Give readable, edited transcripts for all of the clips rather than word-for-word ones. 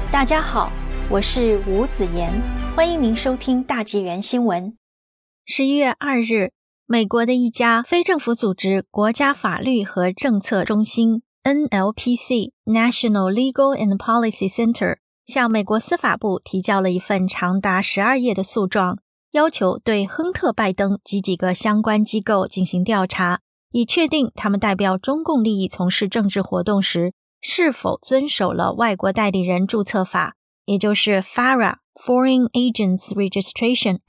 大家好，我是吴子妍，欢迎您收听大纪元新闻。11月2日，美国的一家非政府组织国家法律和政策中心 NLPC National Legal and Policy Center 向美国司法部提交了一份长达12页的诉状，要求对亨特·拜登及几个相关机构进行调查，以确定他们代表中共利益从事政治活动时是否遵守了外国代理人注册法，也就是 FARA Foreign Agents Registration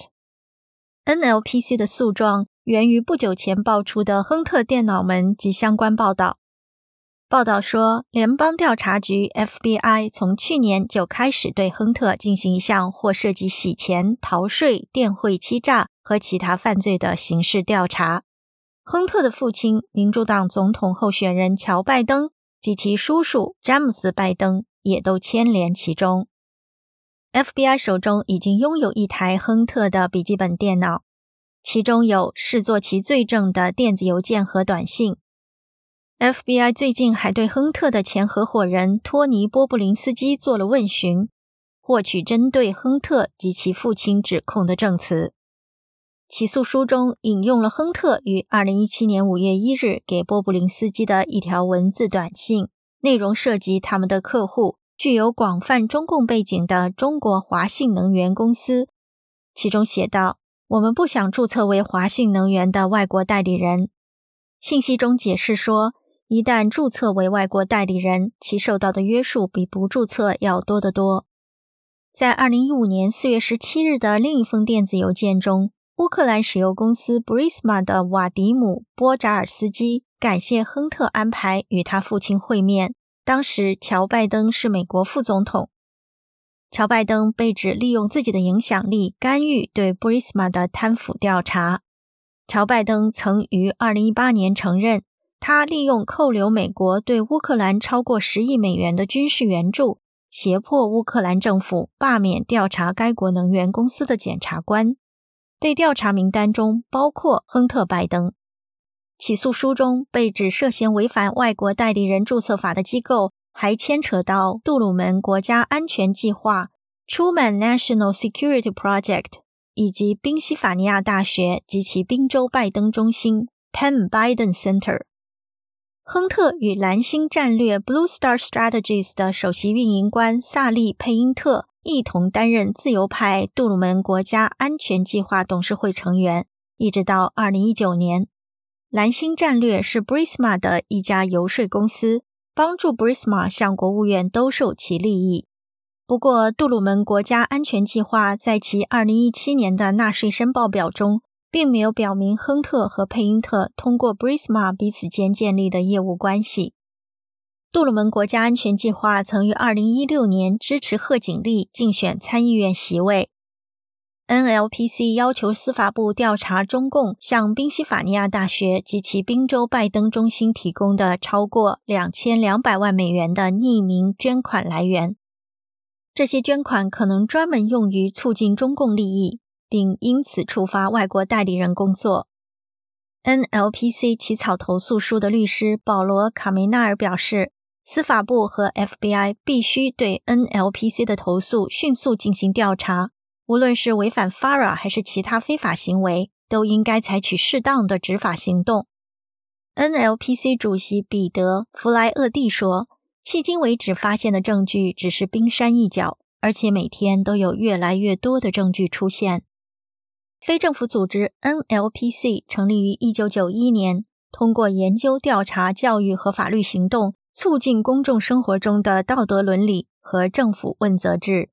Act。NLPC 的诉状源于不久前爆出的亨特电脑门及相关报道。报道说，联邦调查局 FBI 从去年就开始对亨特进行一项或涉及洗钱、逃税、电汇欺诈和其他犯罪的刑事调查。亨特的父亲，民主党总统候选人乔·拜登及其叔叔詹姆斯·拜登也都牵连其中。FBI 手中已经拥有一台亨特的笔记本电脑，其中有视作其罪证的电子邮件和短信。FBI 最近还对亨特的前合伙人托尼·波布林斯基做了问询，获取针对亨特及其父亲指控的证词。起诉书中引用了亨特于2017年5月1日给波布林斯基的一条文字短信，内容涉及他们的客户具有广泛中共背景的中国华信能源公司。其中写道：我们不想注册为华信能源的外国代理人。信息中解释说，一旦注册为外国代理人，其受到的约束比不注册要多得多。在2015年4月17日的另一封电子邮件中，乌克兰石油公司 Burisma 的瓦迪姆·波扎尔斯基感谢亨特安排与他父亲会面，当时乔·拜登是美国副总统。乔·拜登被指利用自己的影响力干预对 Burisma 的贪腐调查。乔·拜登曾于2018年承认，他利用扣留美国对乌克兰超过10亿美元的军事援助，胁迫乌克兰政府罢免调查该国能源公司的检察官。被调查名单中包括亨特·拜登。起诉书中被指涉嫌违反外国代理人注册法的机构还牵扯到杜鲁门国家安全计划 Truman National Security Project 以及宾夕法尼亚大学及其宾州拜登中心 Penn Biden Center。 亨特与蓝星战略 Blue Star Strategies 的首席运营官萨利·佩因特一同担任自由派杜鲁门国家安全计划董事会成员，一直到2019年。蓝星战略是 Burisma 的一家游说公司，帮助 Burisma 向国务院兜售其利益。不过，杜鲁门国家安全计划在其2017年的纳税申报表中，并没有表明亨特和佩因特通过 Burisma 彼此间建立的业务关系。杜鲁门国家安全计划曾于2016年支持贺锦丽竞选参议院席位。NLPC 要求司法部调查中共向宾夕法尼亚大学及其宾州拜登中心提供的超过2200万美元的匿名捐款来源。这些捐款可能专门用于促进中共利益，并因此触发外国代理人工作。NLPC 起草投诉书的律师保罗·卡梅纳尔表示，司法部和 FBI 必须对 NLPC 的投诉迅速进行调查，无论是违反 FARA 还是其他非法行为，都应该采取适当的执法行动。NLPC 主席彼得·弗莱厄蒂说，迄今为止发现的证据只是冰山一角，而且每天都有越来越多的证据出现。非政府组织 NLPC 成立于1991年，通过研究、调查、教育和法律行动，促进公众生活中的道德伦理和政府问责制。